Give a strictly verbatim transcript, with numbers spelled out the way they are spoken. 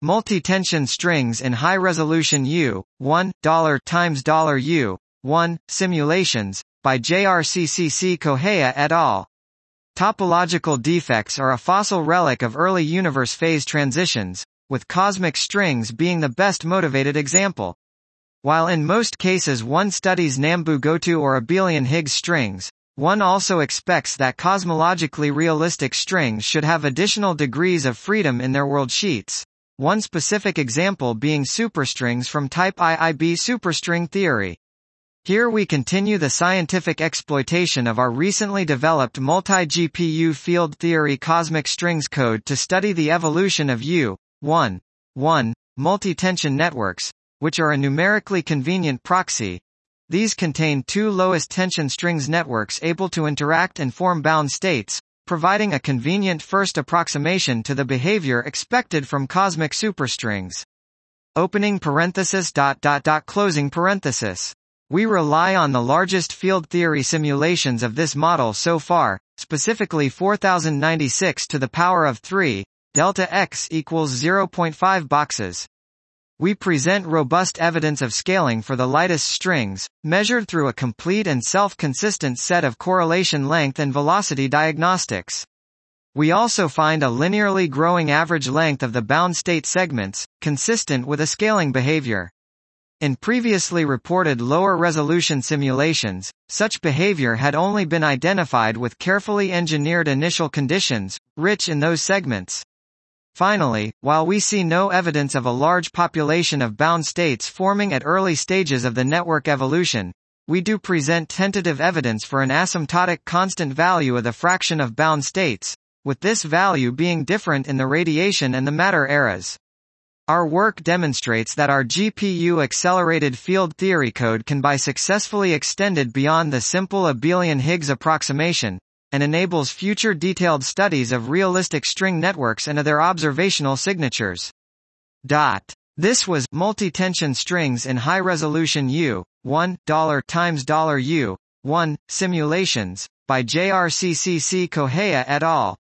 Multi-tension strings in high-resolution U one times U one simulations, by J R C C C Kohei et al. Topological defects are a fossil relic of early universe phase transitions, with cosmic strings being the best motivated example. While in most cases one studies Nambu-Goto or abelian Higgs strings, one also expects that cosmologically realistic strings should have additional degrees of freedom in their worldsheets. One specific example being superstrings from type I I B superstring theory. Here we continue the scientific exploitation of our recently developed multi-G P U field theory cosmic strings code to study the evolution of U one multi-tension networks, which are a numerically convenient proxy. These contain two lowest tension strings networks able to interact and form bound states, providing a convenient first approximation to the behavior expected from cosmic superstrings. Opening parenthesis dot dot dot closing parenthesis. We rely on the largest field theory simulations of this model so far, specifically four thousand ninety-six to the power of three, delta x equals zero point five boxes. We present robust evidence of scaling for the lightest strings, measured through a complete and self-consistent set of correlation length and velocity diagnostics. We also find a linearly growing average length of the bound state segments, consistent with a scaling behavior. In previously reported lower resolution simulations, such behavior had only been identified with carefully engineered initial conditions, rich in those segments. Finally, while we see no evidence of a large population of bound states forming at early stages of the network evolution, we do present tentative evidence for an asymptotic constant value of the fraction of bound states, with this value being different in the radiation and the matter eras. Our work demonstrates that our G P U-accelerated field theory code can be successfully extended beyond the simple abelian Higgs approximation, and enables future detailed studies of realistic string networks and of their observational signatures. Dot. This was Multi-Tension Strings in High-Resolution U one times U one Simulations, by J R C C C Kohei et al.